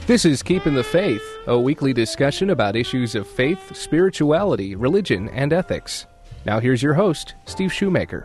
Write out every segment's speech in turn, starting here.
This is Keeping the Faith, a weekly discussion about issues of faith, spirituality, religion, and ethics. Now here's your host, Steve Shoemaker.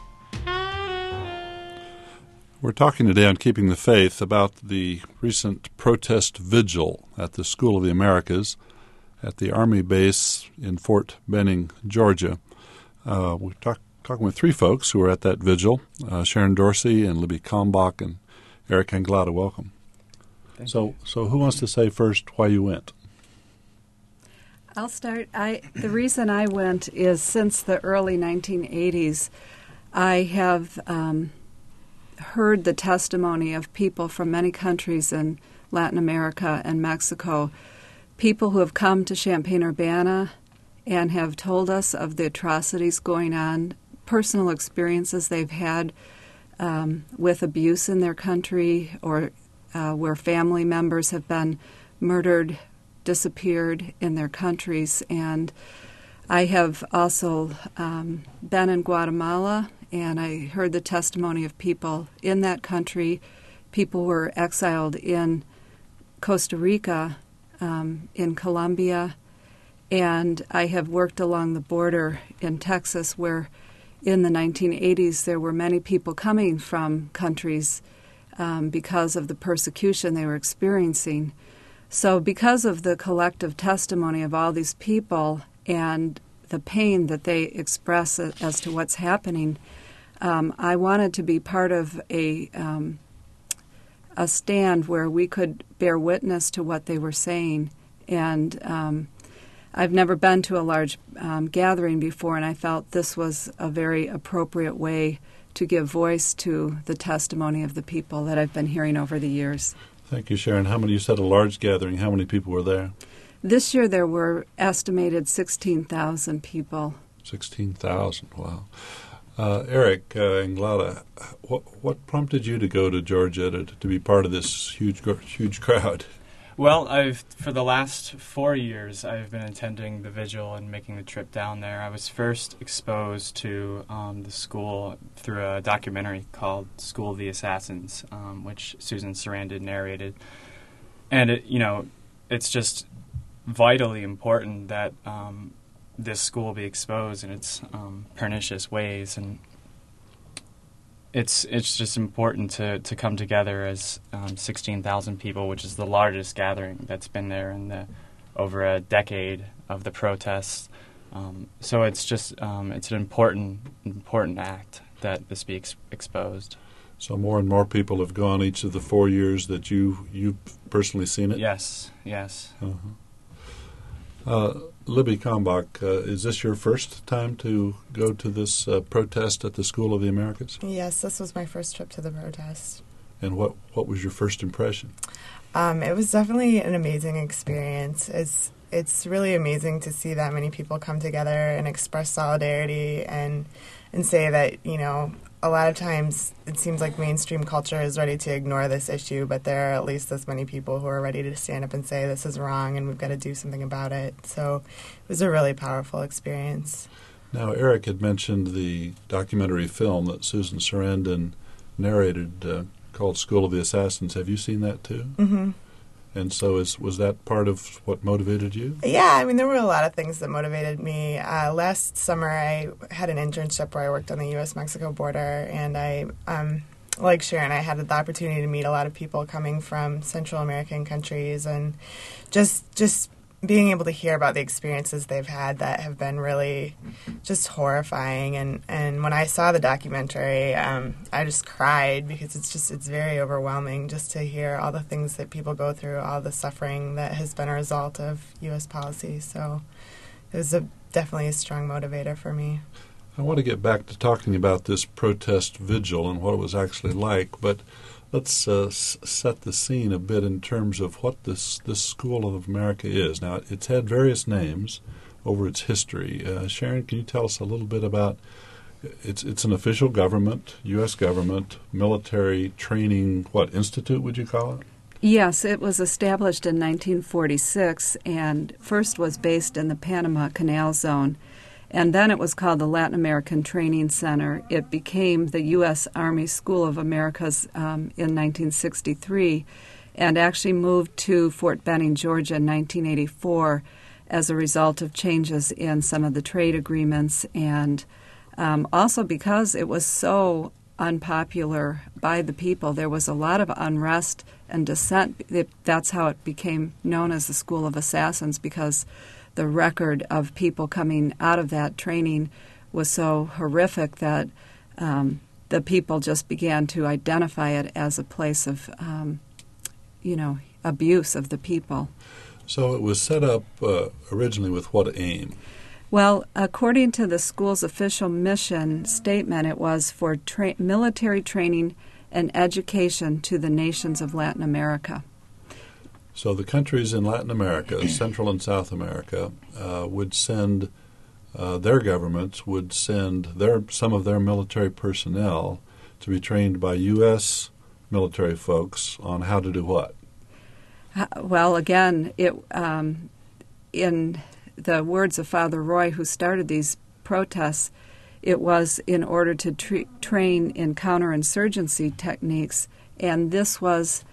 We're talking today on Keeping the Faith about the recent protest vigil at the School of the Americas at the Army base in Fort Benning, Georgia. We're talking with three folks who were at that vigil, Sharon Dorsey and Libby Kalmbach and Eric Anglada. Welcome. So who wants to say first why you went? I'll start. The reason I went is since the early 1980s, I have heard the testimony of people from many countries in Latin America and Mexico, people who have come to Champaign-Urbana and have told us of the atrocities going on, personal experiences they've had with abuse in their country or where family members have been murdered, disappeared in their countries. And I have also been in Guatemala, and I heard the testimony of people in that country. People were exiled in Costa Rica, in Colombia, and I have worked along the border in Texas where in the 1980s there were many people coming from countries because of the persecution they were experiencing. So because of the collective testimony of all these people and the pain that they express as to what's happening, I wanted to be part of a stand where we could bear witness to what they were saying. And I've never been to a large gathering before, and I felt this was a very appropriate way to give voice to the testimony of the people that I've been hearing over the years. Thank you, Sharon. You said a large gathering. How many people were there? This year there were estimated 16,000 people. 16,000, wow. Eric Anglada, what prompted you to go to Georgia to be part of this huge crowd? Well, for the last 4 years, I've been attending the vigil and making the trip down there. I was first exposed to the school through a documentary called School of the Assassins, which Susan Sarandon narrated. And it's just vitally important that this school be exposed in its pernicious ways, and it's just important to come together as 16,000 people, which is the largest gathering that's been there in over a decade of the protests. So it's just it's an important act that this be exposed. So more and more people have gone each of the 4 years that you've personally seen it? Yes. Uh-huh. Libby Kalmbach, is this your first time to go to this protest at the School of the Americas? Yes, this was my first trip to the protest. And what was your first impression? It was definitely an amazing experience. It's really amazing to see that many people come together and express solidarity and say that, a lot of times it seems like mainstream culture is ready to ignore this issue, but there are at least this many people who are ready to stand up and say this is wrong and we've got to do something about it. So it was a really powerful experience. Now, Eric had mentioned the documentary film that Susan Sarandon narrated called School of the Assassins. Have you seen that too? Mm-hmm. And so was that part of what motivated you? Yeah, there were a lot of things that motivated me. Last summer, I had an internship where I worked on the U.S.-Mexico border, and I, like Sharon, I had the opportunity to meet a lot of people coming from Central American countries, and just being able to hear about the experiences they've had that have been really just horrifying. And when I saw the documentary, I just cried because it's very overwhelming just to hear all the things that people go through, all the suffering that has been a result of U.S. policy. So it was definitely a strong motivator for me. I want to get back to talking about this protest vigil and what it was actually like, but let's set the scene a bit in terms of what this School of America is. Now, it's had various names over its history. Sharon, can you tell us a little bit about it's an official government, U.S. government, military training, institute would you call it? Yes, it was established in 1946 and first was based in the Panama Canal Zone. And then it was called the Latin American Training Center. It became the U.S. Army School of Americas in 1963. and actually moved to Fort Benning, Georgia in 1984 as a result of changes in some of the trade agreements, and also because it was so unpopular by the people. There was a lot of unrest and dissent. That's how it became known as the School of Assassins, because the record of people coming out of that training was so horrific that the people just began to identify it as a place of, abuse of the people. So it was set up originally with what aim? Well, according to the school's official mission statement, it was for military training and education to the nations of Latin America. So the countries in Latin America, Central and South America, would send their governments would send some of their military personnel to be trained by U.S. military folks on how to do what? Well, again, in the words of Father Roy, who started these protests, it was in order to train in counterinsurgency techniques, and this was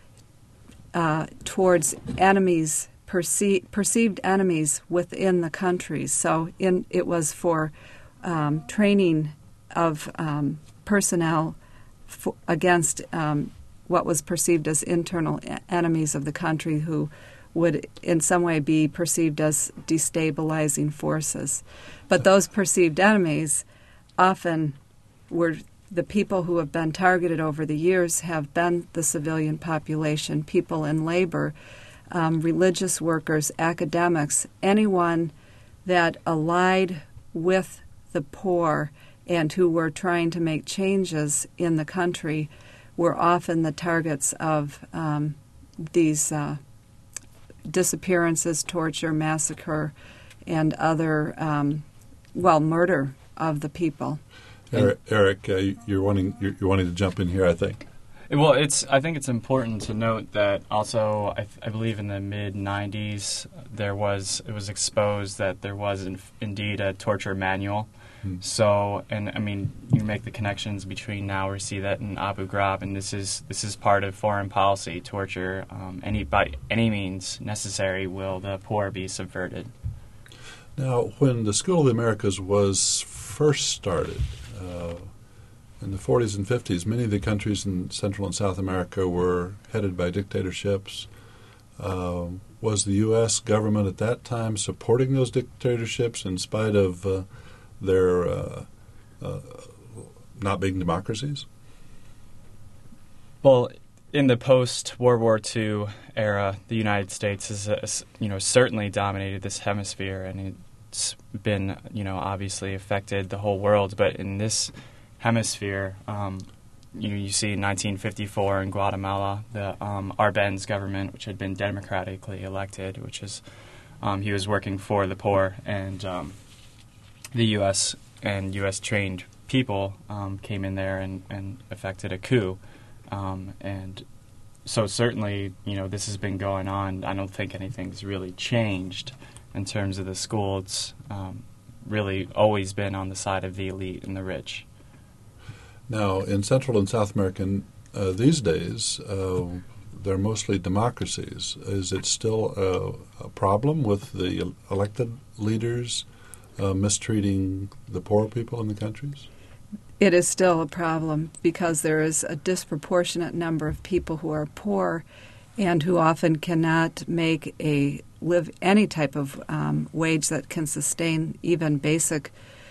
towards enemies, perceived enemies within the countries. So it was for training of personnel against what was perceived as internal enemies of the country, who would in some way be perceived as destabilizing forces. But those perceived enemies often were the people who have been targeted over the years have been the civilian population, people in labor, religious workers, academics, anyone that allied with the poor and who were trying to make changes in the country were often the targets of these disappearances, torture, massacre, and other, murder of the people. Eric, you're wanting to jump in here, I think. Well, I think it's important to note that also, I believe in the mid-'90s, it was exposed that there was indeed a torture manual. So, and I mean, you make the connections between now we see that in Abu Ghraib, and this is part of foreign policy, torture. By any means necessary will the poor be subverted. Now, when the School of the Americas was first started, in the 40s and 50s, many of the countries in Central and South America were headed by dictatorships. Was the U.S. government at that time supporting those dictatorships in spite of their not being democracies? Well, in the post-World War II era, the United States has certainly dominated this hemisphere, and it's been obviously affected the whole world. But in this hemisphere, you see in 1954 in Guatemala, the Arbenz government, which had been democratically elected, which is he was working for the poor, and the U.S. and U.S.-trained people came in there and effected a coup. And so certainly, this has been going on. I don't think anything's really changed in terms of the school. It's really always been on the side of the elite and the rich. Now, in Central and South America these days, they're mostly democracies. Is it still a problem with the elected leaders mistreating the poor people in the countries? It is still a problem because there is a disproportionate number of people who are poor and who often cannot live any type of wage that can sustain even basic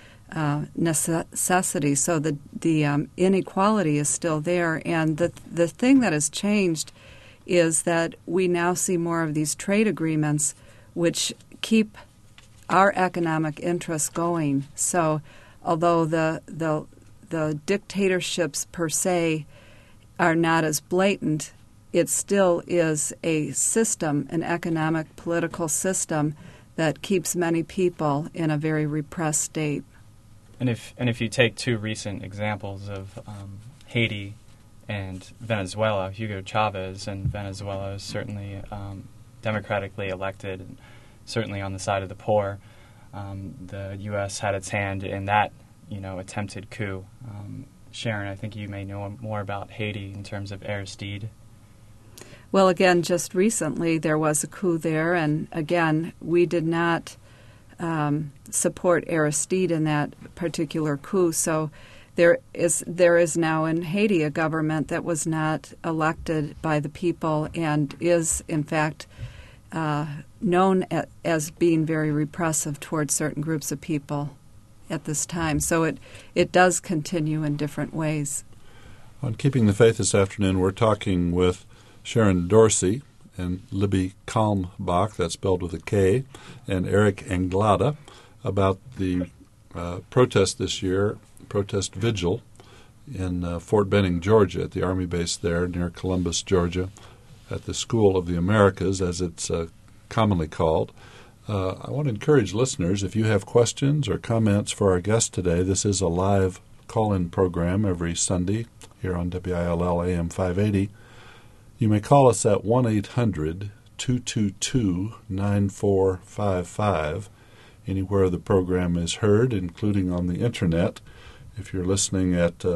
necessities. So the inequality is still there, and the thing that has changed is that we now see more of these trade agreements which keep our economic interests going. So although the dictatorships per se are not as blatant, it still is a system, an economic, political system that keeps many people in a very repressed state. And if you take two recent examples of Haiti and Venezuela, Hugo Chavez in Venezuela is certainly democratically elected and certainly on the side of the poor. The U.S. had its hand in that, attempted coup. Sharon, I think you may know more about Haiti in terms of Aristide. Well, again, just recently there was a coup there, and again, we did not support Aristide in that particular coup. So there is now in Haiti a government that was not elected by the people and is, in fact, known as being very repressive towards certain groups of people at this time. So it does continue in different ways. On Keeping the Faith this afternoon, we're talking with Sharon Dorsey and Libby Kalmbach, that's spelled with a K, and Eric Anglada about the protest this year, protest vigil in Fort Benning, Georgia, at the Army base there near Columbus, Georgia, at the School of the Americas, as it's commonly called. I want to encourage listeners, if you have questions or comments for our guest today, this is a live call-in program every Sunday here on WILL AM 580. You may call us at 1-800-222-9455, anywhere the program is heard, including on the Internet. If you're listening at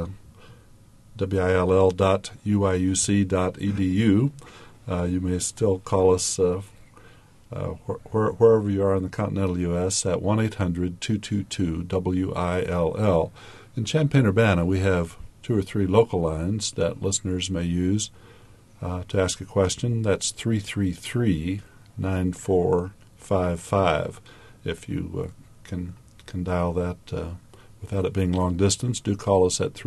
will.uiuc.edu, you may still call us wherever you are in the continental U.S. at 1-800-222-WILL. In Champaign-Urbana, we have 2 or 3 local lines that listeners may use to ask a question. That's 333-9455. If you can dial that without it being long distance, do call us at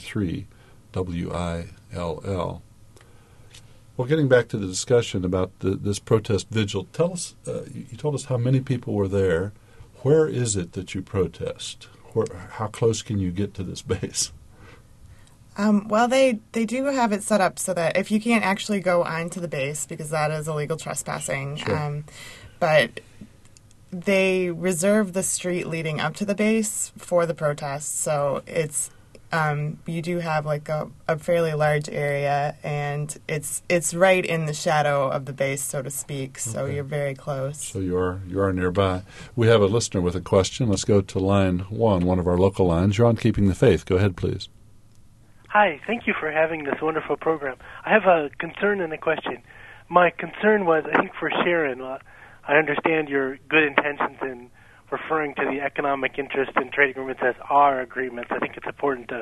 333-WILL. Well, getting back to the discussion about this protest vigil, tell us, you told us how many people were there. Where is it that you protest? How close can you get to this base? Well, they do have it set up so that if you can't actually go onto the base, because that is illegal trespassing, sure. But they reserve the street leading up to the base for the protests. So it's you do have like a fairly large area, and it's right in the shadow of the base, so to speak. So Okay. you're very close. So you are nearby. We have a listener with a question. Let's go to line one of our local lines. You're on Keeping the Faith. Go ahead, please. Hi, thank you for having this wonderful program. I have a concern and a question. My concern was, I think for Sharon, I understand your good intentions in referring to the economic interest in trade agreements as our agreements. I think it's important to,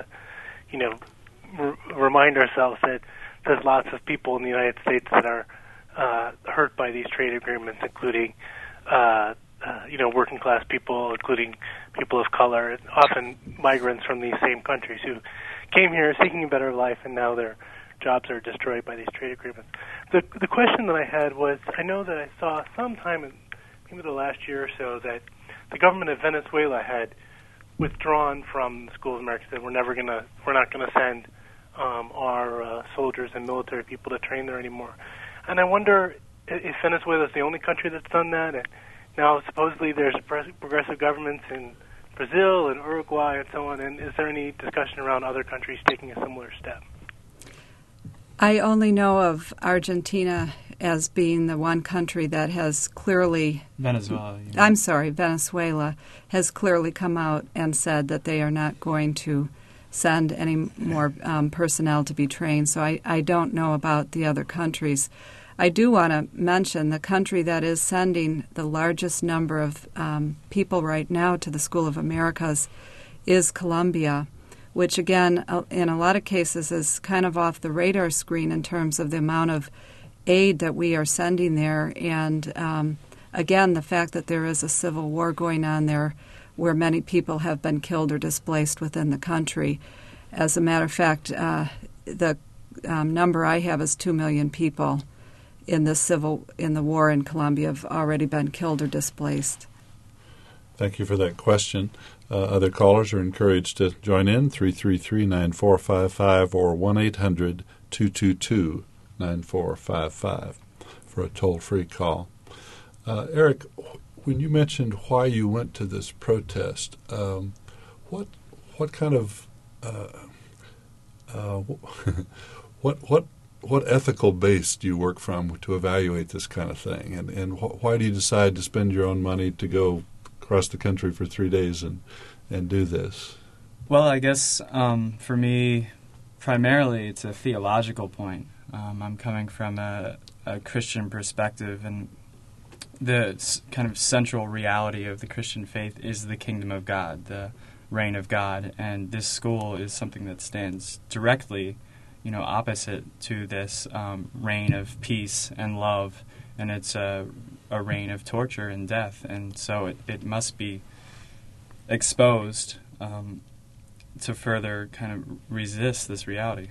remind ourselves that there's lots of people in the United States that are hurt by these trade agreements, including, working class people, including people of color, and often migrants from these same countries who came here seeking a better life, and now their jobs are destroyed by these trade agreements. The question that I had was, I know that I saw sometime in maybe the last year or so that the government of Venezuela had withdrawn from the School of America, said we're not going to send our soldiers and military people to train there anymore. And I wonder if Venezuela is the only country that's done that, and now supposedly there's progressive governments in Brazil and Uruguay and so on, and is there any discussion around other countries taking a similar step? I only know of Argentina as being the one country that has clearly... Venezuela. Venezuela has clearly come out and said that they are not going to send any more personnel to be trained. So I don't know about the other countries. I do want to mention the country that is sending the largest number of people right now to the School of Americas is Colombia, which again, in a lot of cases, is kind of off the radar screen in terms of the amount of aid that we are sending there. And again, the fact that there is a civil war going on there where many people have been killed or displaced within the country. As a matter of fact, the number I have is 2 million people in the war in Colombia have already been killed or displaced. Thank you for that question. Other callers are encouraged to join in, 333-9455 or 1-800-222-9455 for a toll-free call. Eric, when you mentioned why you went to this protest, what kind of what ethical base do you work from to evaluate this kind of thing? And why do you decide to spend your own money to go across the country for 3 days and do this? Well, I guess for me, primarily it's a theological point. I'm coming from a Christian perspective, and the kind of central reality of the Christian faith is the kingdom of God, the reign of God, and this school is something that stands directly, opposite to this reign of peace and love, and it's a reign of torture and death, and so it must be exposed to further kind of resist this reality.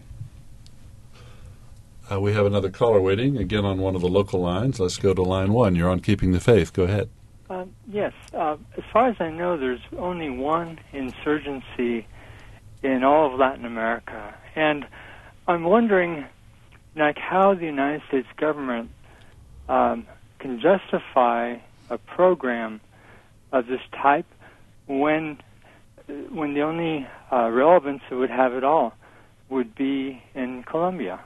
We have another caller waiting, again on one of the local lines. Let's go to line 1. You're on Keeping the Faith. Go ahead. Yes. As far as I know, there's only one insurgency in all of Latin America. And I'm wondering, how the United States government can justify a program of this type when the only relevance it would have at all would be in Colombia.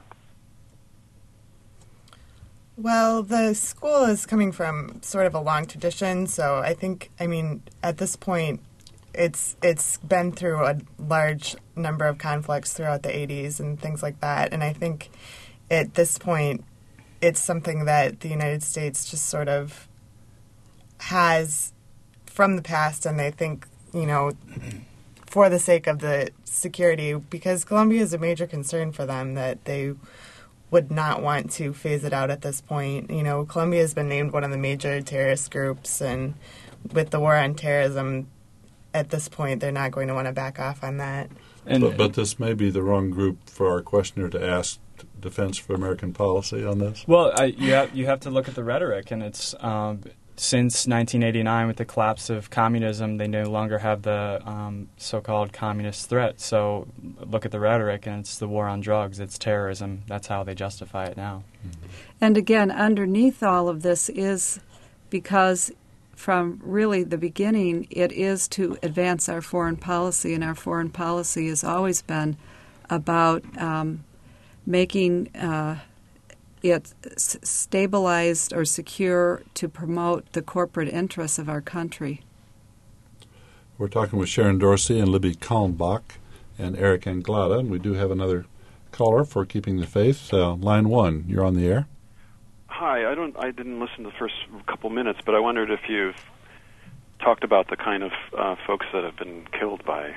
Well, the school is coming from sort of a long tradition, so at this point, it's been through a large number of conflicts throughout the 80s and things like that, and I think at this point, it's something that the United States just sort of has from the past, and they think, for the sake of the security, because Colombia is a major concern for them, that they would not want to phase it out at this point. Colombia has been named one of the major terrorist groups, and with the war on terrorism, at this point, they're not going to want to back off on that. But this may be the wrong group for our questioner to ask Defense for American Policy on this. Well, you have to look at the rhetoric, and it's since 1989, with the collapse of communism, they no longer have the so-called communist threat. So look at the rhetoric, and it's the war on drugs, it's terrorism. That's how they justify it now. Mm-hmm. And again, underneath all of this is because from really the beginning, it is to advance our foreign policy, and our foreign policy has always been about making it stabilized or secure to promote the corporate interests of our country. We're talking with Sharon Dorsey and Libby Kalmbach and Eric Anglada, and we do have another caller for Keeping the Faith. Line 1, you're on the air. Hi, I didn't listen to the first couple minutes, but I wondered if you've talked about the kind of folks that have been killed by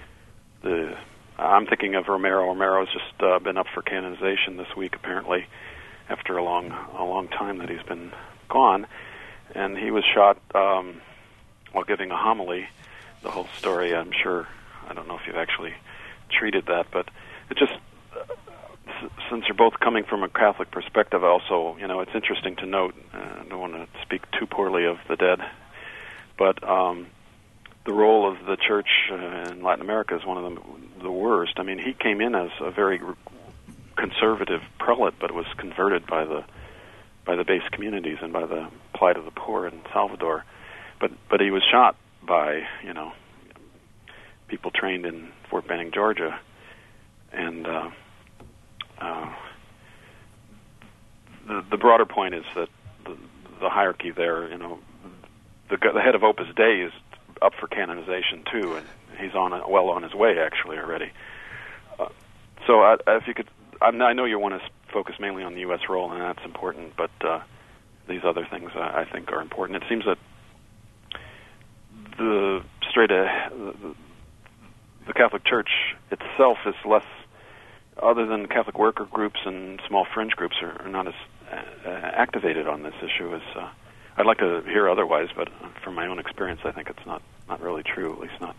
I'm thinking of Romero. Romero's just been up for canonization this week, apparently, after a long time that he's been gone, and he was shot while giving a homily. The whole story, I'm sure, I don't know if you've actually treated that, but it just, since they're both coming from a Catholic perspective also, it's interesting to note, I don't want to speak too poorly of the dead, but the role of the church in Latin America is one of the worst. I mean, he came in as a very conservative prelate, but was converted by the base communities and by the plight of the poor in Salvador. But he was shot by people trained in Fort Benning, Georgia, and the broader point is that the hierarchy there, the head of Opus Dei is up for canonization too, and he's well on his way actually already. So if you could. I know you want to focus mainly on the U.S. role, and that's important, but these other things I think are important. It seems that the Catholic Church itself is less, other than Catholic worker groups and small fringe groups, are not as activated on this issue as I'd like to hear otherwise, but from my own experience, I think it's not really true, at least not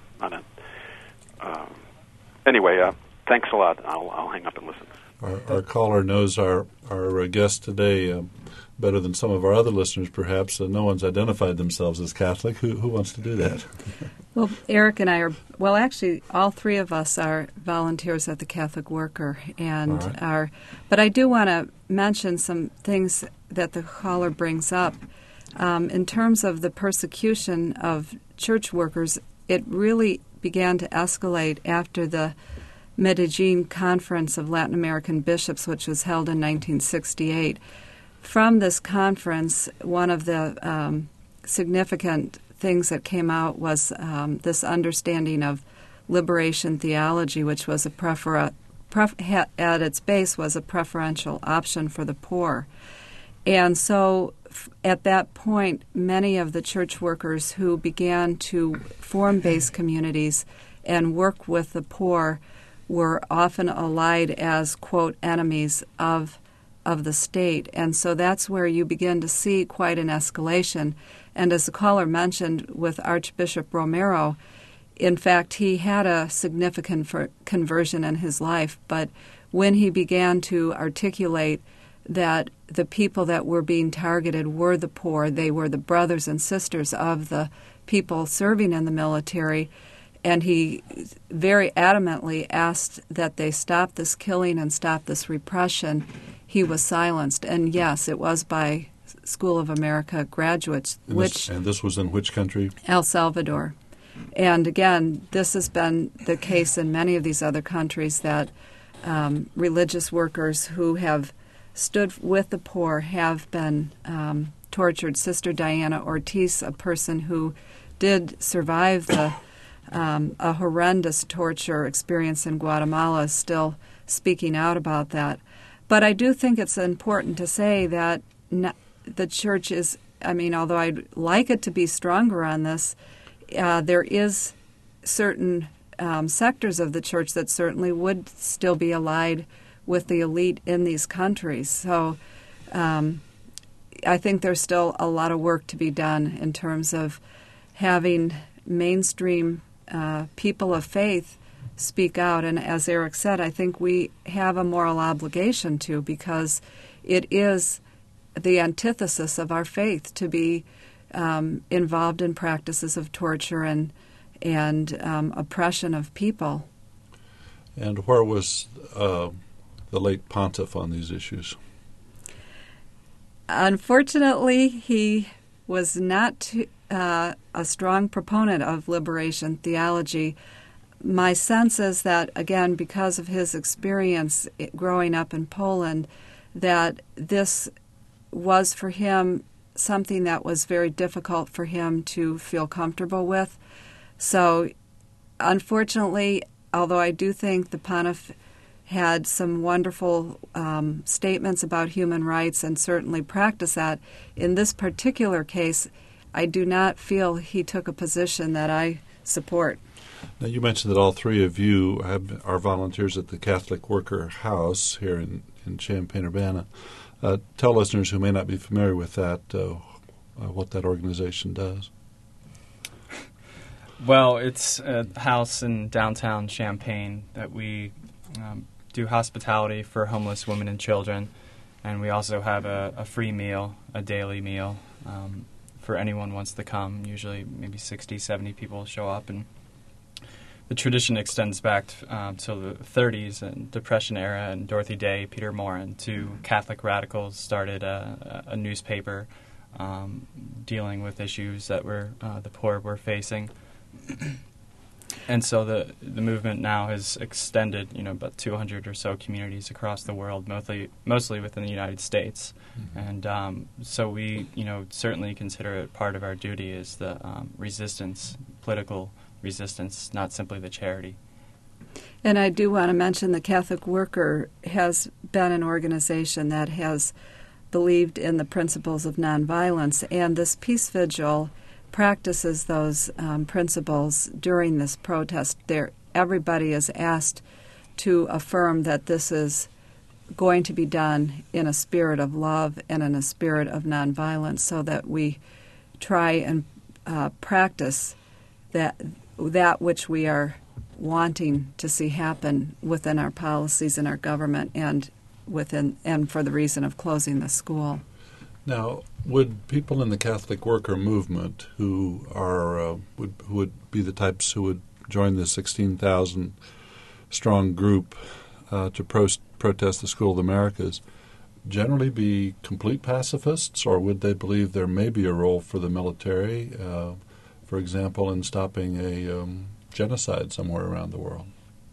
anyway, thanks a lot. I'll hang up and listen. Our caller knows our guest today better than some of our other listeners, perhaps. No one's identified themselves as Catholic. Who wants to do that? Well, Eric and I are, actually, all three of us are volunteers at the Catholic Worker, and but I do want to mention some things that the caller brings up. In terms of the persecution of church workers, it really began to escalate after the Medellin Conference of Latin American Bishops, which was held in 1968. From this conference, one of the significant things that came out was this understanding of liberation theology, which was a at its base was a preferential option for the poor. And so at that point, many of the church workers who began to form base communities and work with the poor were often allied as, quote, enemies of the state. And so that's where you begin to see quite an escalation. And as the caller mentioned with Archbishop Romero, in fact, he had a significant conversion in his life, but when he began to articulate that the people that were being targeted were the poor, they were the brothers and sisters of the people serving in the military, and he very adamantly asked that they stop this killing and stop this repression, he was silenced. And yes, it was by School of America graduates. And this was in which country? El Salvador. And again, this has been the case in many of these other countries, that religious workers who have stood with the poor have been tortured. Sister Diana Ortiz, a person who did survive a horrendous torture experience in Guatemala, is still speaking out about that. But I do think it's important to say that the church is, although I'd like it to be stronger on this, there is certain sectors of the church that certainly would still be allied with the elite in these countries. So I think there's still a lot of work to be done in terms of having mainstream people of faith speak out. And as Eric said, I think we have a moral obligation to, because it is the antithesis of our faith to be involved in practices of torture and oppression of people. And where was the late pontiff on these issues? Unfortunately, he was not a strong proponent of liberation theology. My sense is that, again, because of his experience growing up in Poland, that this was for him something that was very difficult for him to feel comfortable with. So, unfortunately, although I do think the pontiff had some wonderful statements about human rights and certainly practiced that, in this particular case, I do not feel he took a position that I support. Now, you mentioned that all three of you are volunteers at the Catholic Worker House here in Champaign-Urbana. Tell listeners who may not be familiar with that what that organization does. Well, it's a house in downtown Champaign that we do hospitality for homeless women and children, and we also have a free meal, a daily meal, for anyone who wants to come. Usually maybe 60, 70 people show up, and the tradition extends back to the 30s and Depression era, and Dorothy Day, Peter Morin, two Catholic radicals, started a newspaper dealing with issues that the poor were facing. And so the movement now has extended, about 200 or so communities across the world, mostly within the United States. Mm-hmm. And so we, certainly consider it part of our duty is the resistance, political resistance, not simply the charity. And I do want to mention the Catholic Worker has been an organization that has believed in the principles of nonviolence, and this peace vigil practices those principles during this protest. Everybody is asked to affirm that this is going to be done in a spirit of love and in a spirit of nonviolence, so that we try and practice that which we are wanting to see happen within our policies in our government and for the reason of closing the school. Now, would people in the Catholic Worker movement who would be the types who would join the 16,000 strong group to protest the School of the Americas generally be complete pacifists, or would they believe there may be a role for the military, for example, in stopping a genocide somewhere around the world?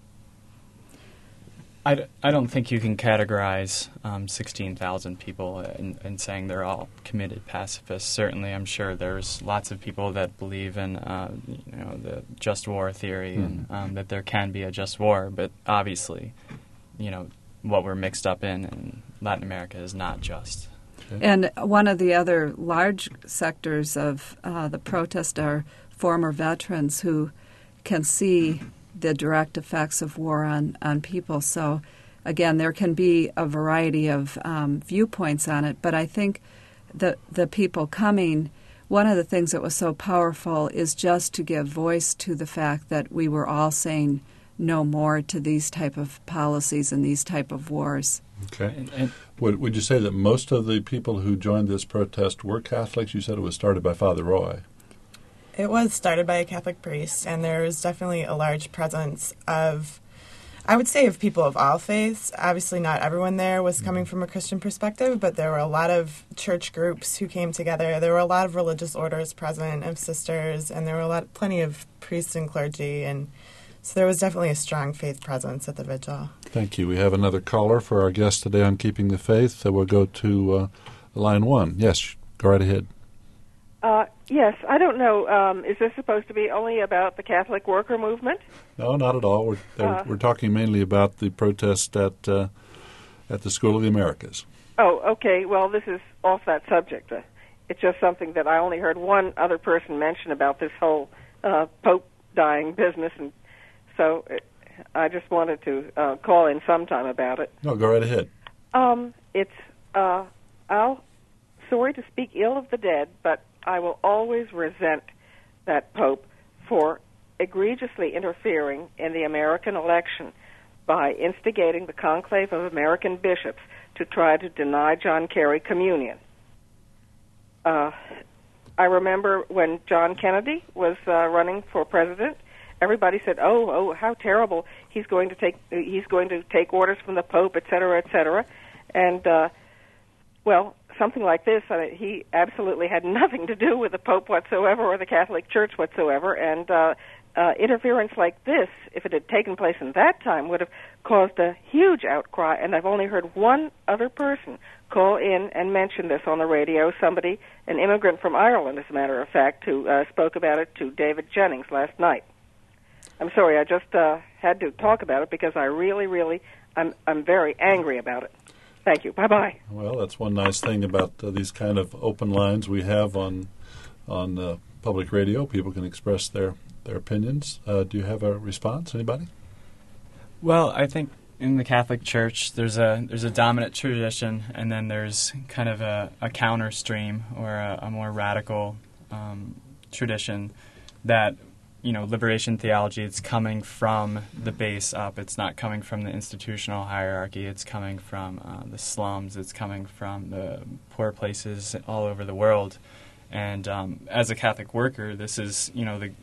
I don't think you can categorize 16,000 people in saying they're all committed pacifists. Certainly, I'm sure there's lots of people that believe in the just war theory and that there can be a just war. But obviously, what we're mixed up in Latin America is not just. Okay. And one of the other large sectors of the protest are former veterans who can see the direct effects of war on people. So, again, there can be a variety of viewpoints on it, but I think the people coming, one of the things that was so powerful is just to give voice to the fact that we were all saying no more to these type of policies and these type of wars. Okay. Would you say that most of the people who joined this protest were Catholics? You said it was started by Father Roy. It was started by a Catholic priest, and there was definitely a large presence of, I would say, of people of all faiths. Obviously, not everyone there was coming from a Christian perspective, but there were a lot of church groups who came together. There were a lot of religious orders present, of sisters, and there were plenty of priests and clergy, and so there was definitely a strong faith presence at the vigil. Thank you. We have another caller for our guest today on Keeping the Faith. We'll go to line 1. Yes, go right ahead. Yes, I don't know. Is this supposed to be only about the Catholic worker movement? No, not at all. We're talking mainly about the protest at the School of the Americas. Oh, okay. Well, this is off that subject. It's just something that I only heard one other person mention about this whole Pope dying business, and so I just wanted to call in sometime about it. No, go right ahead. Sorry to speak ill of the dead, but I will always resent that Pope for egregiously interfering in the American election by instigating the conclave of American bishops to try to deny John Kerry communion. I remember when John Kennedy was running for president, everybody said, "Oh, how terrible! He's going to take orders from the Pope, et cetera," and well, something like this, he absolutely had nothing to do with the Pope whatsoever or the Catholic Church whatsoever, and interference like this, if it had taken place in that time, would have caused a huge outcry, and I've only heard one other person call in and mention this on the radio, somebody, an immigrant from Ireland, as a matter of fact, who spoke about it to David Jennings last night. I'm sorry, I just had to talk about it because I really, I'm very angry about it. Thank you. Bye-bye. Well, that's one nice thing about these kind of open lines we have on public radio. People can express their opinions. Do you have a response? Anybody? Well, I think in the Catholic Church there's a dominant tradition, and then there's kind of a counter stream or a more radical tradition that, liberation theology, it's coming from the base up. It's not coming from the institutional hierarchy. It's coming from the slums. It's coming from the poor places all over the world. And as a Catholic worker, this is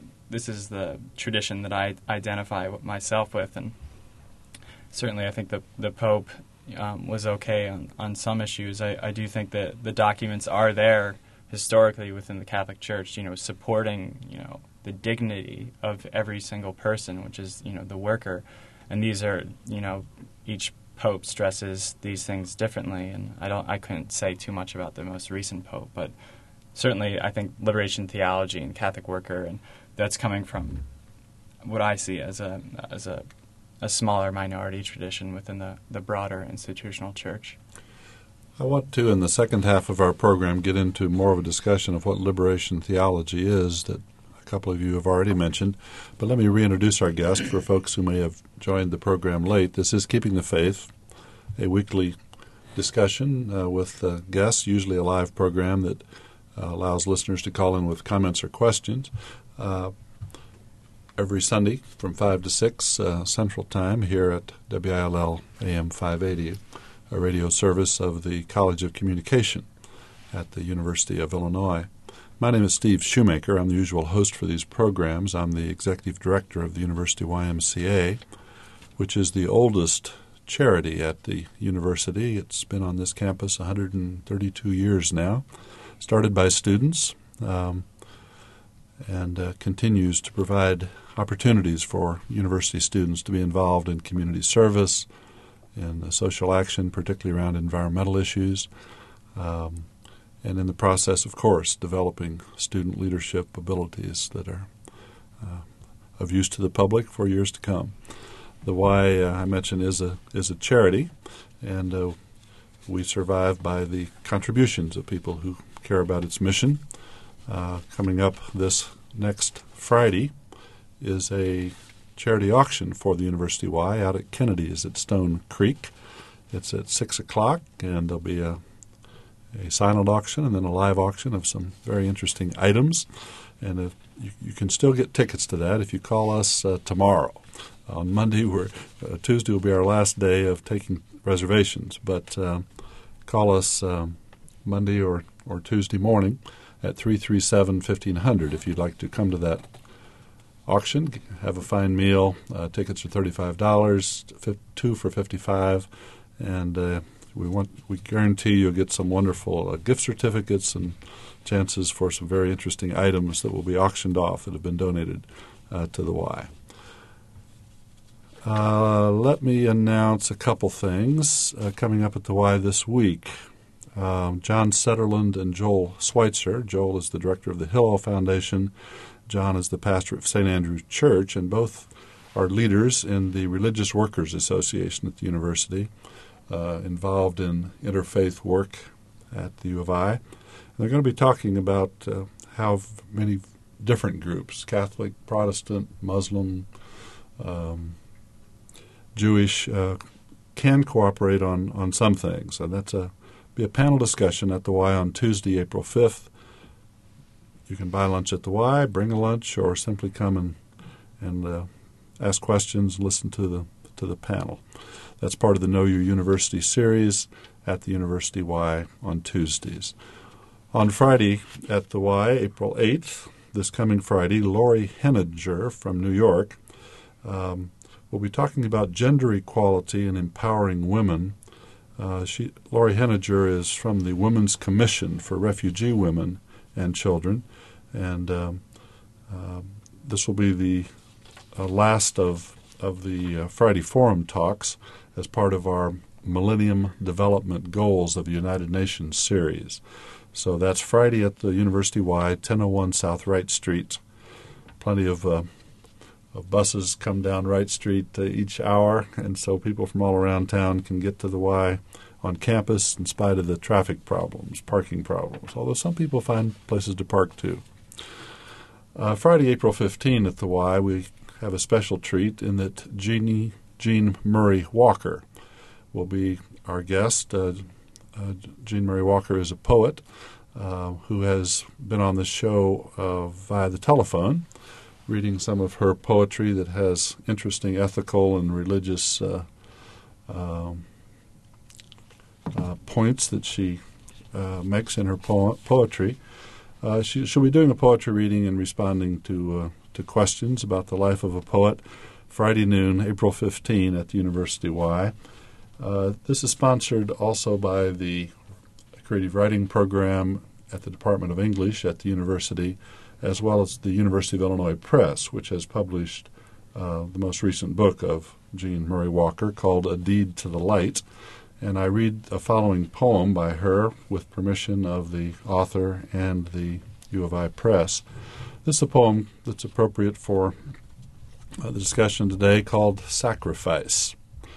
the tradition that I identify myself with. And certainly I think the Pope was okay on some issues. I do think that the documents are there historically within the Catholic Church, supporting, the dignity of every single person, which is, the worker. And these are, each Pope stresses these things differently, and I couldn't say too much about the most recent Pope, but certainly I think liberation theology and Catholic worker, and that's coming from what I see as a smaller minority tradition within the broader institutional church. I want to, in the second half of our program, get into more of a discussion of what liberation theology is that a couple of you have already mentioned. But let me reintroduce our guest for folks who may have joined the program late. This is Keeping the Faith, a weekly discussion with guests, usually a live program that allows listeners to call in with comments or questions. Every Sunday from 5 to 6 Central Time here at WILL AM 580, a radio service of the College of Communication at the University of Illinois. My name is Steve Shoemaker. I'm the usual host for these programs. I'm the executive director of the University YMCA, which is the oldest charity at the university. It's been on this campus 132 years now, started by students, and continues to provide opportunities for university students to be involved in community service, in social action, particularly around environmental issues, and in the process, of course, developing student leadership abilities that are of use to the public for years to come. The Y, I mentioned, is a charity, and we survive by the contributions of people who care about its mission. Coming up this next Friday is a charity auction for the University Y out at Kennedy's at Stone Creek. It's at 6 o'clock, and there'll be a silent auction and then a live auction of some very interesting items. And you can still get tickets to that if you call us tomorrow. On Monday, Tuesday will be our last day of taking reservations, but call us Monday or Tuesday morning at 337-1500 if you'd like to come to that auction, have a fine meal. Tickets are $35, 2 for $55, and we guarantee you'll get some wonderful gift certificates and chances for some very interesting items that will be auctioned off that have been donated to the Y. Let me announce a couple things coming up at the Y this week. John Setterland and Joel Schweitzer. Joel is the director of the Hillel Foundation. John is the pastor of St. Andrew's Church, and both are leaders in the Religious Workers Association at the university, involved in interfaith work at the U of I. And they're going to be talking about how many different groups, Catholic, Protestant, Muslim, Jewish, can cooperate on some things. And that's be a panel discussion at the Y on Tuesday, April 5th. You can buy lunch at the Y, bring a lunch, or simply come and ask questions, listen to the panel. That's part of the Know Your University series at the University Y on Tuesdays. On Friday at the Y, April 8th, this coming Friday, Lori Henninger from New York will be talking about gender equality and empowering women. Lori Henninger is from the Women's Commission for Refugee Women and Children, and this will be the last of the Friday Forum talks as part of our Millennium Development Goals of the United Nations series. So that's Friday at the University Y, 1001 South Wright Street. Plenty of buses come down Wright Street each hour, and so people from all around town can get to the Y on campus in spite of the traffic problems, parking problems, although some people find places to park too. Friday, April 15 at the Y, we have a special treat in that Jean Murray Walker will be our guest. Jean Murray Walker is a poet who has been on the show via the telephone, reading some of her poetry that has interesting ethical and religious points that she makes in her poetry. She'll be doing a poetry reading and responding to questions about the life of a poet Friday noon, April 15 at the University Y. This is sponsored also by the Creative Writing Program at the Department of English at the university, as well as the University of Illinois Press, which has published the most recent book of Jean Murray Walker called A Deed to the Light. And I read the following poem by her with permission of the author and the U of I Press. This is a poem that's appropriate for the discussion today called Sacrifice.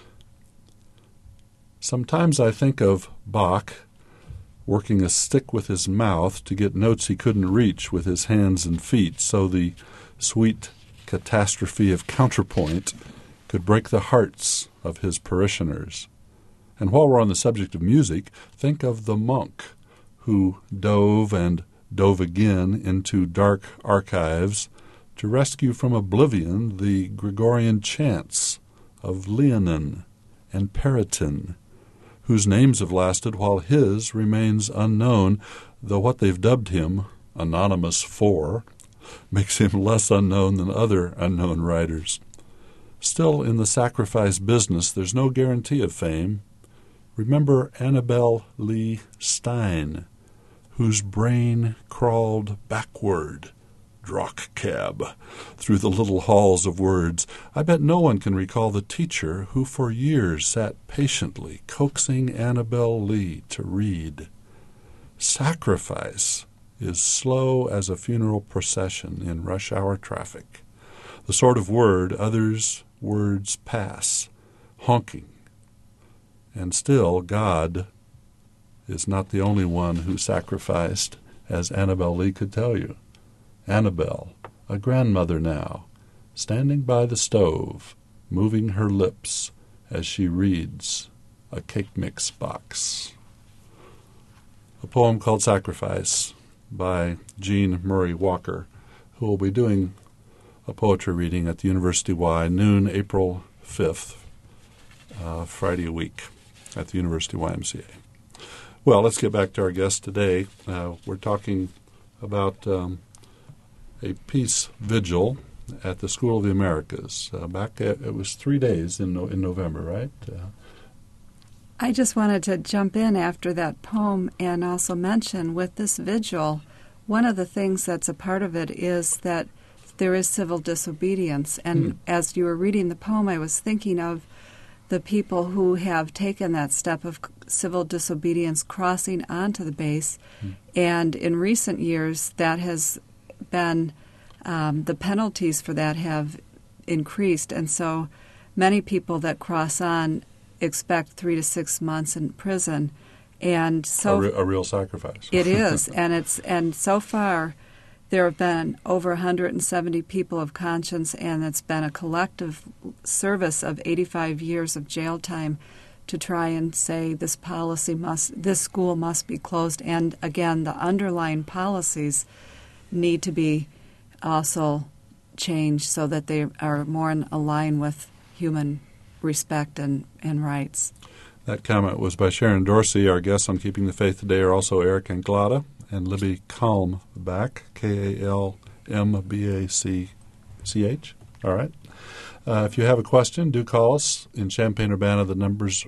Sometimes I think of Bach working a stick with his mouth to get notes he couldn't reach with his hands and feet, so the sweet catastrophe of counterpoint could break the hearts of his parishioners. And while we're on the subject of music, think of the monk who dove and dove again into dark archives to rescue from oblivion the Gregorian chants of Leonin and Periton, whose names have lasted while his remains unknown, though what they've dubbed him, Anonymous 4, makes him less unknown than other unknown writers. Still, in the sacrifice business, there's no guarantee of fame. Remember Annabel Lee Stein, whose brain crawled backward, Drock cab, through the little halls of words. I bet no one can recall the teacher who for years sat patiently coaxing Annabel Lee to read. Sacrifice is slow as a funeral procession in rush hour traffic, the sort of word others words pass, honking. And still, God is not the only one who sacrificed, as Annabelle Lee could tell you. Annabelle, a grandmother now, standing by the stove, moving her lips as she reads a cake mix box. A poem called Sacrifice by Jean Murray Walker, who will be doing a poetry reading at the University Y, noon April 5th, Friday a week at the University YMCA. Well, let's get back to our guest today. We're talking about a peace vigil at the School of the Americas. It was 3 days in November, right? I just wanted to jump in after that poem and also mention with this vigil, one of the things that's a part of it is that there is civil disobedience. And as you were reading the poem, I was thinking of the people who have taken that step of civil disobedience crossing onto the base. And in recent years, that has been, the penalties for that have increased. And so many people that cross on expect 3 to 6 months in prison. And so a real sacrifice. It is. And so far, there have been over 170 people of conscience, and it's been a collective service of 85 years of jail time to try and say this school must be closed. And again, the underlying policies need to be also changed so that they are more in line with human respect and rights. That comment was by Sharon Dorsey. Our guests on Keeping the Faith today are also Eric Anglada and Libby Kalmbach, Kalmbach. All right. If you have a question, do call us. In Champaign-Urbana, the number is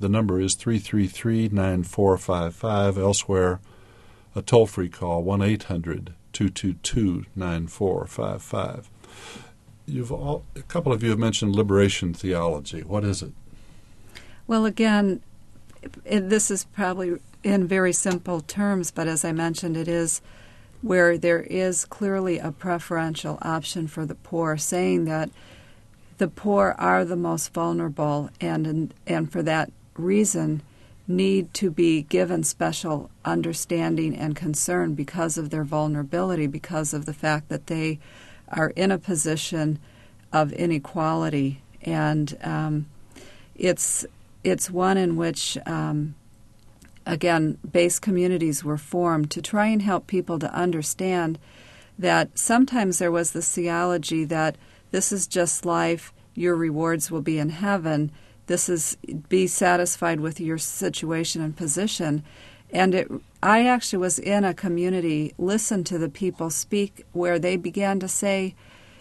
333-9455. Elsewhere, a toll-free call, 1-800-222-9455. A couple of you have mentioned liberation theology. What is it? Well, again, this is probably in very simple terms, but as I mentioned, it is where there is clearly a preferential option for the poor, saying that the poor are the most vulnerable and for that reason need to be given special understanding and concern because of their vulnerability, because of the fact that they are in a position of inequality. And it's one in which, again, base communities were formed to try and help people to understand that sometimes there was this theology that this is just life, your rewards will be in heaven, be satisfied with your situation and position. And I actually was in a community, listened to the people speak, where they began to say,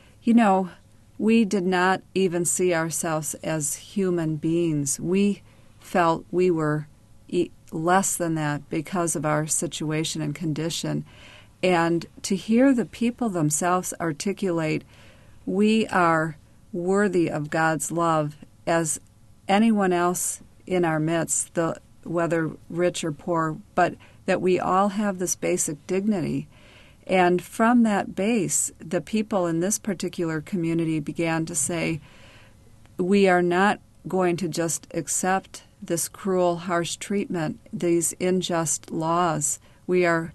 we did not even see ourselves as human beings. We felt we were less than that because of our situation and condition. And to hear the people themselves articulate, we are worthy of God's love as anyone else in our midst, whether rich or poor, but that we all have this basic dignity. And from that base, the people in this particular community began to say, we are not going to just accept this cruel, harsh treatment, these unjust laws. We are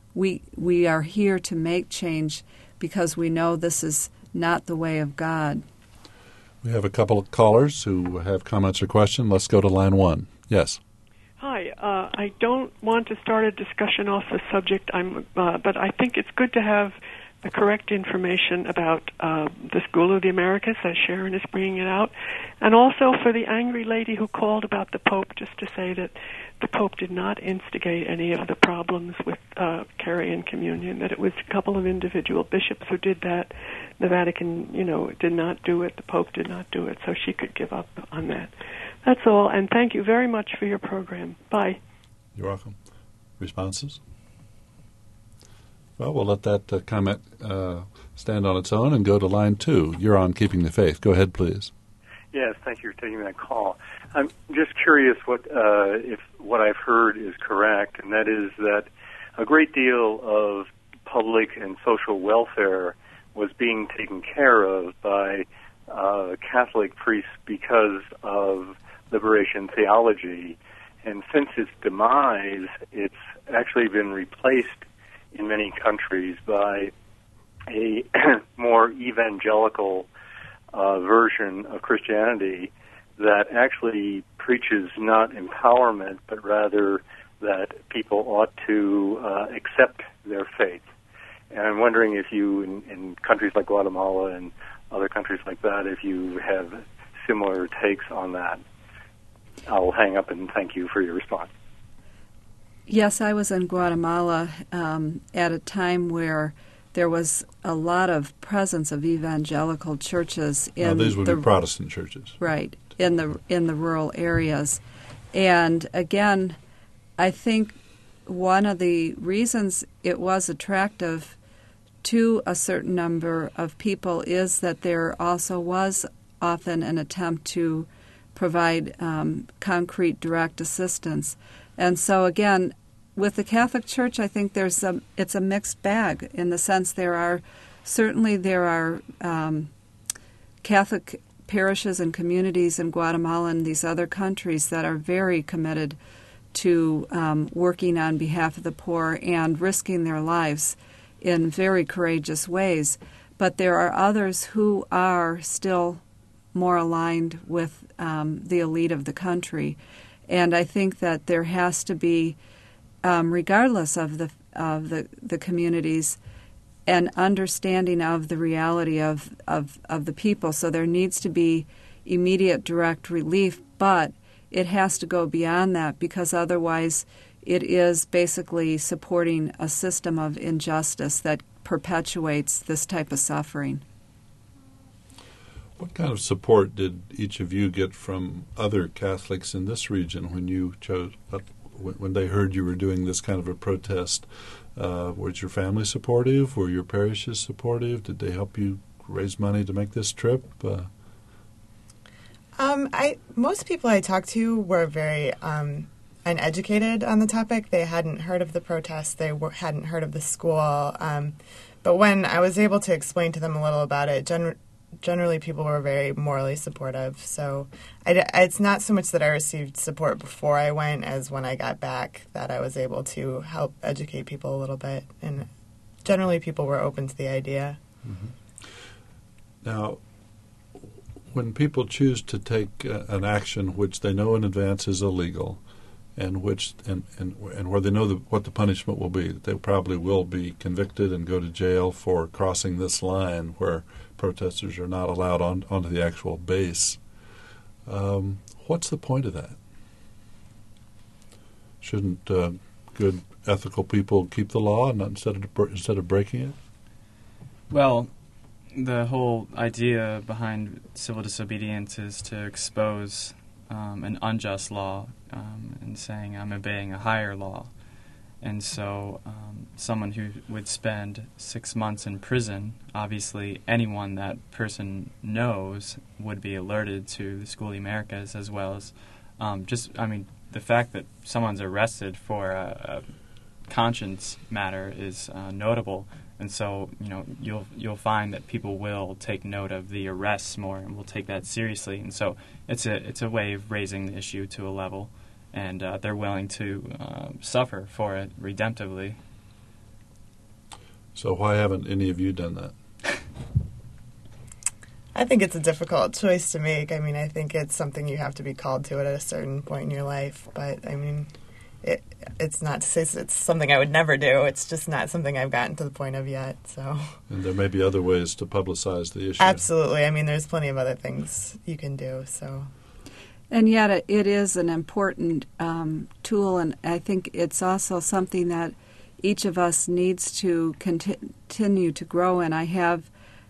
here to make change because we know this is not the way of God. We have a couple of callers who have comments or questions. Let's go to line one. Yes. Hi. I don't want to start a discussion off the subject, but I think it's good to have the correct information about the School of the Americas, as Sharon is bringing it out, and also for the angry lady who called about the Pope, just to say that the Pope did not instigate any of the problems with carry and communion, that it was a couple of individual bishops who did that. The Vatican, did not do it. The Pope did not do it, so she could give up on that. That's all, and thank you very much for your program. Bye. You're welcome. Responses? Well, we'll let that comment stand on its own and go to line two. You're on Keeping the Faith. Go ahead, please. Yes, thank you for taking that call. I'm just curious if what I've heard is correct, and that is that a great deal of public and social welfare was being taken care of by Catholic priests because of liberation theology. And since its demise, it's actually been replaced in many countries by a more evangelical version of Christianity that actually preaches not empowerment, but rather that people ought to accept their faith. And I'm wondering if you, in countries like Guatemala and other countries like that, if you have similar takes on that. I'll hang up and thank you for your response. Yes, I was in Guatemala at a time where there was a lot of presence of evangelical churches in these would be Protestant churches, right? In the rural areas, and again, I think one of the reasons it was attractive to a certain number of people is that there also was often an attempt to provide concrete, direct assistance. And so, again, with the Catholic Church, I think it's a mixed bag in the sense there are Catholic parishes and communities in Guatemala and these other countries that are very committed to working on behalf of the poor and risking their lives in very courageous ways. But there are others who are still more aligned with the elite of the country. And I think that there has to be, regardless of the communities, an understanding of the reality of the people. So there needs to be immediate direct relief, but it has to go beyond that, because otherwise it is basically supporting a system of injustice that perpetuates this type of suffering. What kind of support did each of you get from other Catholics in this region when you chose, when they heard you were doing this kind of a protest? Was your family supportive? Were your parishes supportive? Did they help you raise money to make this trip? Most people I talked to were very uneducated on the topic. They hadn't heard of the protest. They hadn't heard of the school. But when I was able to explain to them a little about it, generally people were very morally supportive. So it's not so much that I received support before I went as when I got back that I was able to help educate people a little bit. And generally people were open to the idea. Mm-hmm. Now, when people choose to take an action which they know in advance is illegal, and where they know what the punishment will be, they probably will be convicted and go to jail for crossing this line where protesters are not allowed onto the actual base. What's the point of that? Shouldn't good, ethical people keep the law instead of breaking it? Well, the whole idea behind civil disobedience is to expose an unjust law and saying I'm obeying a higher law. And so someone who would spend 6 months in prison, obviously anyone that person knows would be alerted to the School of the Americas, as well as the fact that someone's arrested for a conscience matter is notable. And so, you'll find that people will take note of the arrests more and will take that seriously. And so it's a way of raising the issue to a level, and they're willing to suffer for it redemptively. So why haven't any of you done that? I think it's a difficult choice to make. I mean, I think it's something you have to be called to at a certain point in your life. But, I mean, it's not to say it's something I would never do. It's just not something I've gotten to the point of yet. So. And there may be other ways to publicize the issue. Absolutely. I mean, there's plenty of other things you can do. So. And yet it is an important tool, and I think it's also something that each of us needs to continue to grow in. I have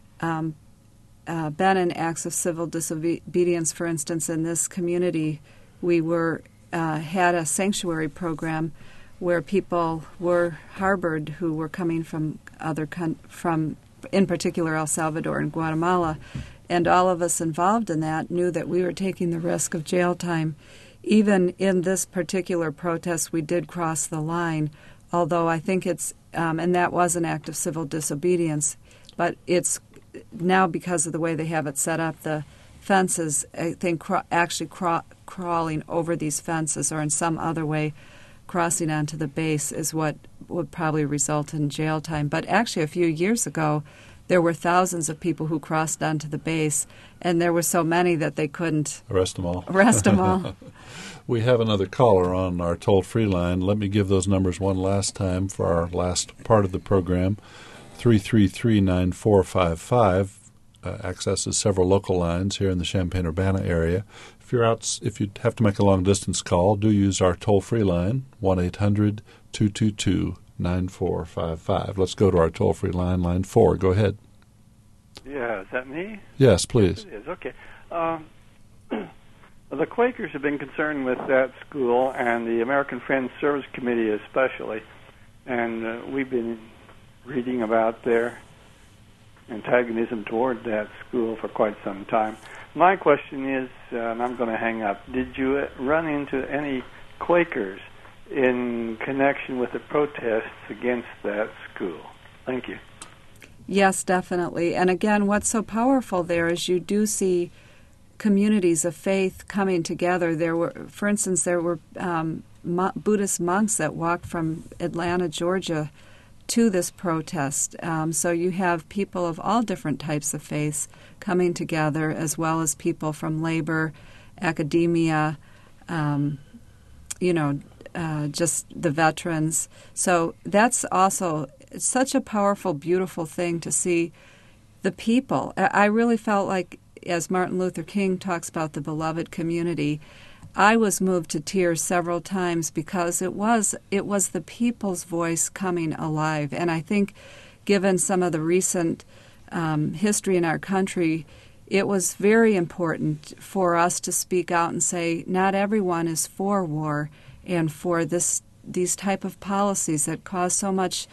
been in acts of civil disobedience, for instance, in this community. We had a sanctuary program where people were harbored who were coming from in particular El Salvador and Guatemala, and all of us involved in that knew that we were taking the risk of jail time. Even in this particular protest, we did cross the line, although I think it's and that was an act of civil disobedience, but it's now because of the way they have it set up, the fences, I think actually crawling over these fences or in some other way crossing onto the base is what would probably result in jail time. But actually a few years ago, there were thousands of people who crossed onto the base, and there were so many that they couldn't arrest them all. We have another caller on our toll-free line. Let me give those numbers one last time for our last part of the program. 333-9455 accesses several local lines here in the Champaign-Urbana area. If you have to make a long-distance call, do use our toll-free line, 1-800-222-9455. Let's go to our toll-free line, line 4. Go ahead. Yeah, is that me? Yes, please. It is, okay. The Quakers have been concerned with that school and the American Friends Service Committee especially, and we've been reading about their antagonism toward that school for quite some time. My question is, and I'm going to hang up, did you run into any Quakers in connection with the protests against that school? Thank you. Yes, definitely. And again, what's so powerful there is you do see communities of faith coming together. There were, for instance, Buddhist monks that walked from Atlanta, Georgia, to this protest. So you have people of all different types of faiths coming together, as well as people from labor, academia, just the veterans. So that's also such a powerful, beautiful thing to see the people. I really felt like, as Martin Luther King talks about the beloved community, I was moved to tears several times because it was the people's voice coming alive. And I think, given some of the recent history in our country, it was very important for us to speak out and say, not everyone is for war and for these type of policies that cause so much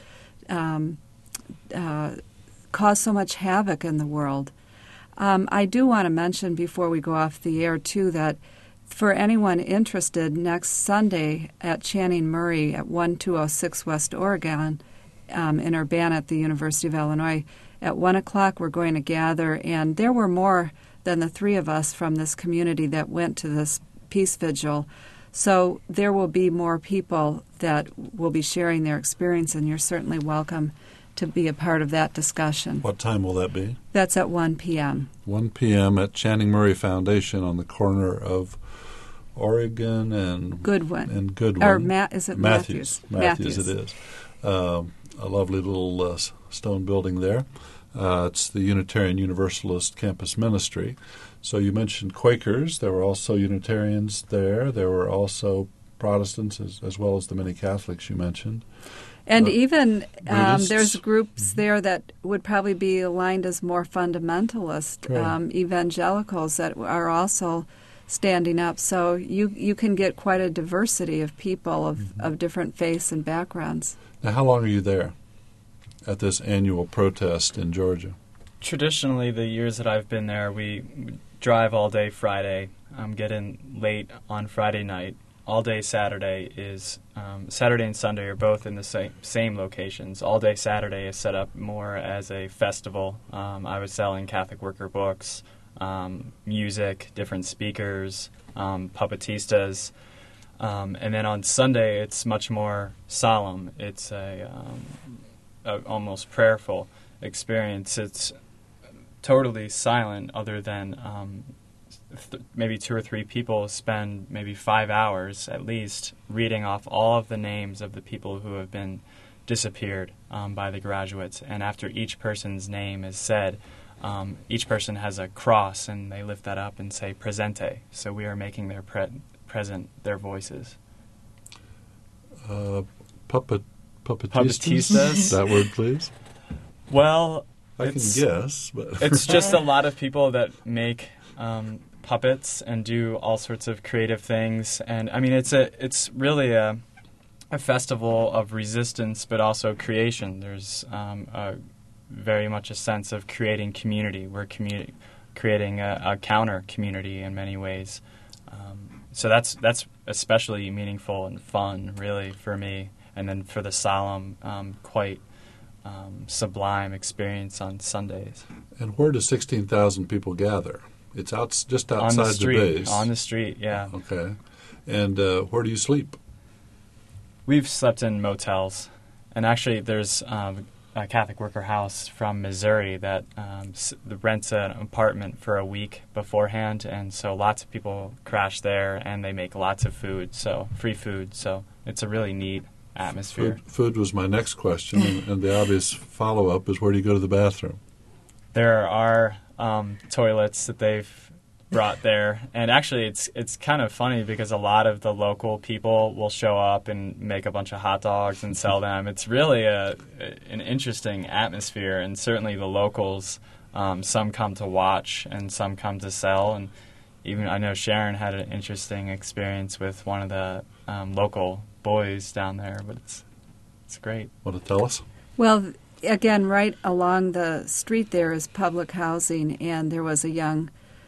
havoc in the world. I do want to mention before we go off the air, too, that for anyone interested, next Sunday at Channing Murray at 1206 West Oregon in Urbana at the University of Illinois, at 1 o'clock we're going to gather, and there were more than the three of us from this community that went to this peace vigil. So there will be more people that will be sharing their experience, and you're certainly welcome to be a part of that discussion. What time will that be? That's at 1 p.m. 1 p.m. at Channing Murray Foundation on the corner of Oregon and Goodwin. And Goodwin. Or is it Matthews? Matthews it is. A lovely little stone building there. It's the Unitarian Universalist Campus Ministry. So you mentioned Quakers. There were also Unitarians there. There were also Protestants as well as the many Catholics you mentioned. And even there's groups there that would probably be aligned as more fundamentalist, evangelicals that are also standing up. So you can get quite a diversity of people of different faiths and backgrounds. Now, how long are you there at this annual protest in Georgia? Traditionally, the years that I've been there, we drive all day Friday, get in late on Friday night. All day Saturday is Saturday and Sunday are both in the same locations. All day Saturday is set up more as a festival. I was selling Catholic worker books, music, different speakers, puppetistas, and then on Sunday it's much more solemn. It's a almost prayerful experience. It's totally silent, other than maybe 2 or 3 people spend maybe 5 hours at least reading off all of the names of the people who have been disappeared by the graduates. And after each person's name is said, each person has a cross, and they lift that up and say presente. So we are making their present their voices. Puppetistas? That word, please. Well, I can guess, but it's just a lot of people that make puppets and do all sorts of creative things. And I mean, it's really a festival of resistance, but also creation. There's very much a sense of creating community. We're creating a counter community in many ways. So that's especially meaningful and fun, really, for me. And then for the solemn, quite sublime experience on Sundays. And where do 16,000 people gather? It's just outside on the street, base. On the street, yeah. Okay. And where do you sleep? We've slept in motels. And actually, there's a Catholic worker house from Missouri that rents an apartment for a week beforehand. And so lots of people crash there, and they make lots of food, so free food. So it's a really neat atmosphere. Food was my next question, and the obvious follow-up is, where do you go to the bathroom? There are toilets that they've brought there, and actually it's kind of funny because a lot of the local people will show up and make a bunch of hot dogs and sell them. It's really an interesting atmosphere, and certainly the locals, some come to watch and some come to sell, and even I know Sharon had an interesting experience with one of the local boys down there, but it's great. Want to tell us? Well, again, right along the street there is public housing, and there was a young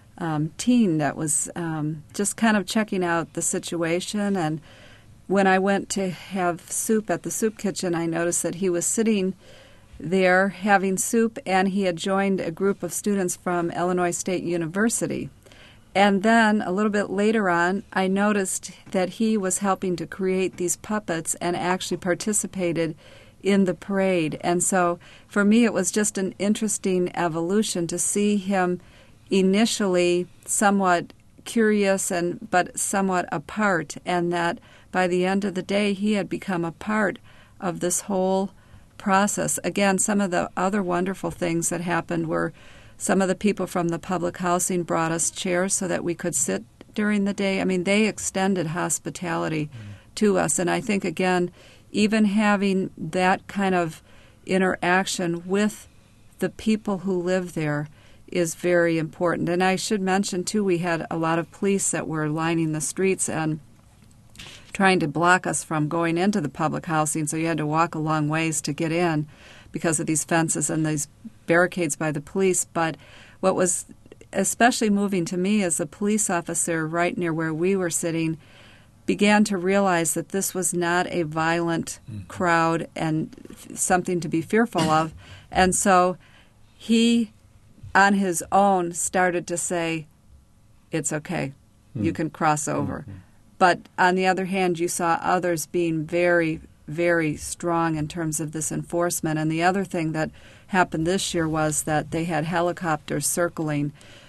teen that was just kind of checking out the situation. And when I went to have soup at the soup kitchen, I noticed that he was sitting there having soup, and he had joined a group of students from Illinois State University. And then a little bit later on, I noticed that he was helping to create these puppets and actually participated in the parade. And so for me, it was just an interesting evolution to see him initially somewhat curious but somewhat apart, and that by the end of the day, he had become a part of this whole process. Again, some of the other wonderful things that happened were some of the people from the public housing brought us chairs so that we could sit during the day. I mean, they extended hospitality to us. And I think, again, even having that kind of interaction with the people who live there is very important. And I should mention, too, we had a lot of police that were lining the streets and trying to block us from going into the public housing, so you had to walk a long ways to get in because of these fences and these barricades by the police. But what was especially moving to me is a police officer right near where we were sitting began to realize that this was not a violent crowd and something to be fearful of. And so he, on his own, started to say, it's okay, you can cross over. But on the other hand, you saw others being very, very strong in terms of this enforcement. And the other thing that happened this year was that they had helicopters circling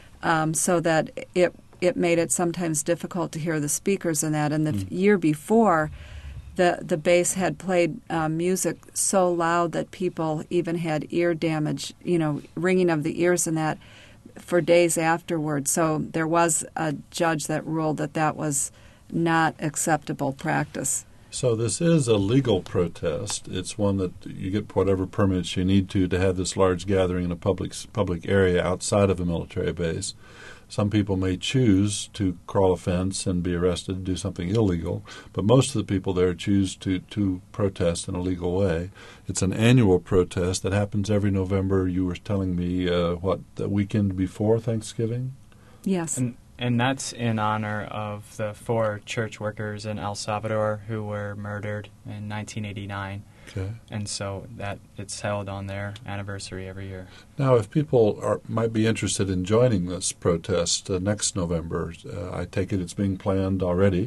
so that it made it sometimes difficult to hear the speakers and that. And the year before, the base had played music so loud that people even had ear damage, ringing of the ears and that for days afterward. So there was a judge that ruled that was not acceptable practice. So this is a legal protest. It's one that you get whatever permits you need to have this large gathering in a public area outside of a military base. Some people may choose to crawl a fence and be arrested and do something illegal, but most of the people there choose to protest in a legal way. It's an annual protest that happens every November. You were telling me, the weekend before Thanksgiving? Yes. And that's in honor of the 4 church workers in El Salvador who were murdered in 1989. Okay. And so that it's held on their anniversary every year. Now, if people might be interested in joining this protest next November, I take it's being planned already.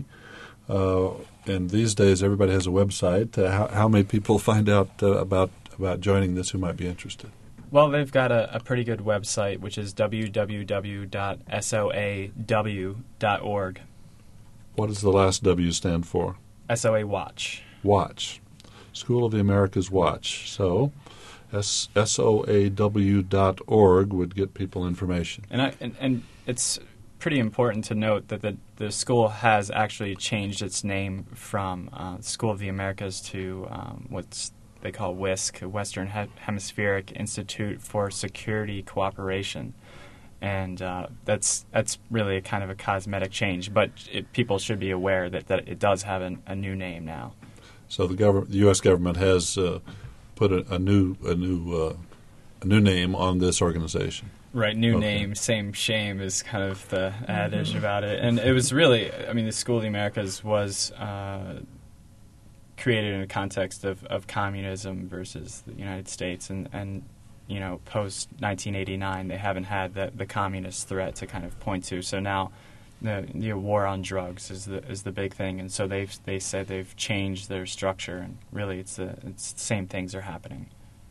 And these days, everybody has a website. How may people find out about joining this who might be interested? Well, they've got a pretty good website, which is www.soaw.org. What does the last W stand for? SOA Watch. Watch. School of the Americas Watch. So, SOAW.org would get people information. And it's pretty important to note that the school has actually changed its name from School of the Americas to what's they call WISC, Western Hemispheric Institute for Security Cooperation. And that's really a kind of a cosmetic change, but people should be aware that it does have a new name now. So the U.S. government has put a new name on this organization. Right, new name, same shame is kind of the adage about it. And it was really, the School of the Americas was created in a context of communism versus the United States, and post 1989, they haven't had the communist threat to kind of point to. So now, the war on drugs is the big thing, and so they said they've changed their structure, and really it's the same things are happening.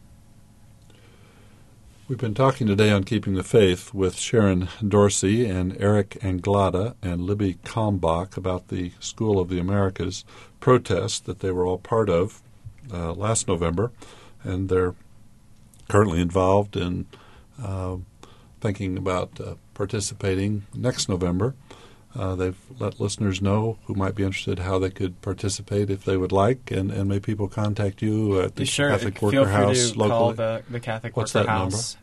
We've been talking today on Keeping the Faith with Sharon Dorsey and Eric Anglada and Libby Kalmbach about the School of the Americas protest that they were all part of last November, and they're currently involved in thinking about participating next November. They've let listeners know who might be interested how they could participate if they would like, and may people contact you at the Catholic Worker House locally? Call the Catholic What's Worker that House,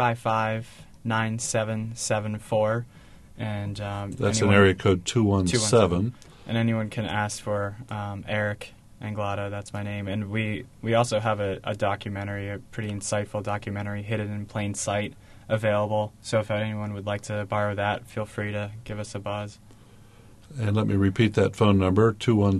355-9774. And that's an area code 217. And anyone can ask for Eric Anglada, that's my name. And we also have a documentary, a pretty insightful documentary, Hidden in Plain Sight, available. So if anyone would like to borrow that, feel free to give us a buzz. And let me repeat that phone number,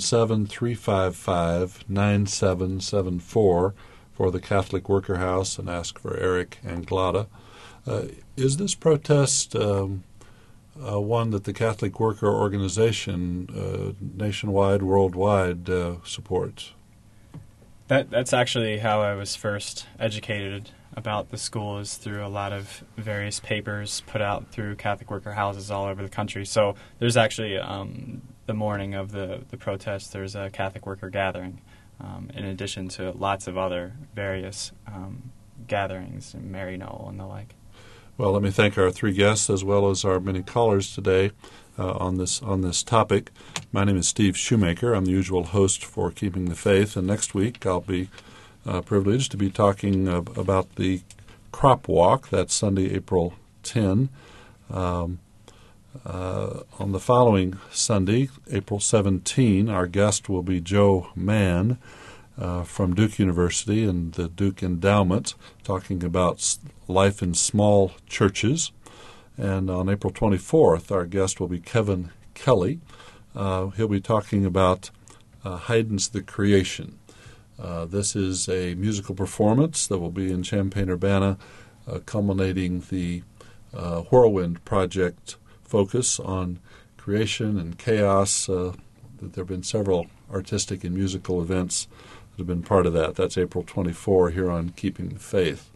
217-355-9774 for the Catholic Worker House, and ask for Eric Anglada. Is this protest one that the Catholic Worker Organization nationwide, worldwide supports? That's actually how I was first educated about the school, is through a lot of various papers put out through Catholic worker houses all over the country. So there's actually the morning of the protest, there's a Catholic worker gathering, in addition to lots of other various gatherings, Mary Knoll and the like. Well, let me thank our three guests as well as our many callers today on this topic. My name is Steve Shoemaker. I'm the usual host for Keeping the Faith, and next week I'll be privileged to be talking about the Crop Walk. That's Sunday, April 10. On the following Sunday, April 17, our guest will be Joe Mann from Duke University and the Duke Endowment, talking about life in small churches. And on April 24th, our guest will be Kevin Kelly. He'll be talking about Haydn's The Creation. This is a musical performance that will be in Champaign-Urbana, culminating the Whirlwind Project focus on creation and chaos. There have been several artistic and musical events that have been part of that. That's April 24 here on Keeping the Faith.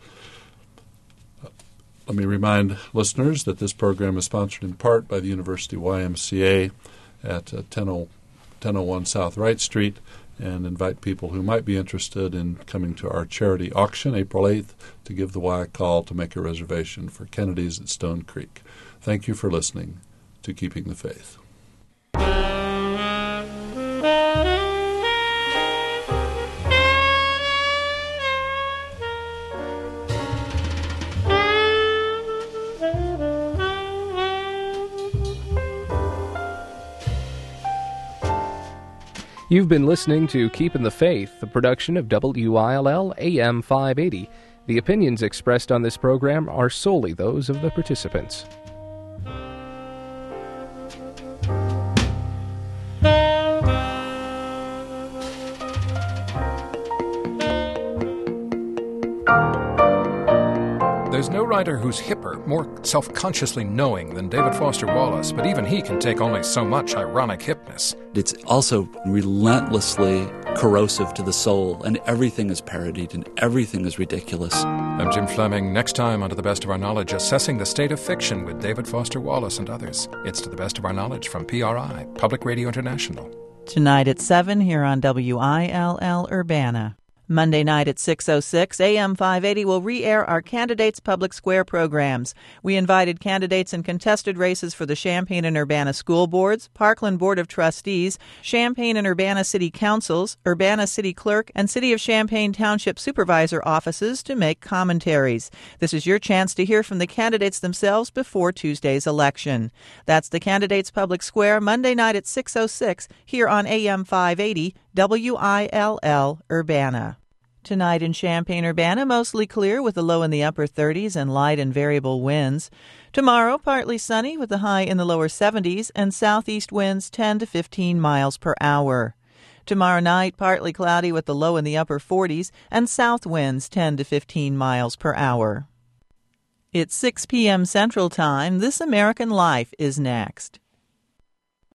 Let me remind listeners that this program is sponsored in part by the University YMCA at 1001 South Wright Street, and invite people who might be interested in coming to our charity auction April 8th to give the Y a call to make a reservation for Kennedy's at Stone Creek. Thank you for listening to Keeping the Faith. You've been listening to Keeping the Faith, the production of WILL AM 580. The opinions expressed on this program are solely those of the participants. There's no writer who's hipper, more self-consciously knowing than David Foster Wallace, but even he can take only so much ironic hipness. It's also relentlessly corrosive to the soul, and everything is parodied and everything is ridiculous. I'm Jim Fleming. Next time on To the Best of Our Knowledge, assessing the state of fiction with David Foster Wallace and others. It's To the Best of Our Knowledge from PRI, Public Radio International. Tonight at 7 here on WILL Urbana. Monday night at 6:06, AM 580 will re-air our Candidates Public Square programs. We invited candidates in contested races for the Champaign and Urbana School Boards, Parkland Board of Trustees, Champaign and Urbana City Councils, Urbana City Clerk, and City of Champaign Township Supervisor offices to make commentaries. This is your chance to hear from the candidates themselves before Tuesday's election. That's the Candidates Public Square, Monday night at 6:06, here on AM 580, WILL Urbana. Tonight in Champaign-Urbana, mostly clear with a low in the upper 30s and light and variable winds. Tomorrow, partly sunny with a high in the lower 70s and southeast winds 10 to 15 miles per hour. Tomorrow night, partly cloudy with the low in the upper 40s and south winds 10 to 15 miles per hour. It's 6 p.m. Central Time. This American Life is next.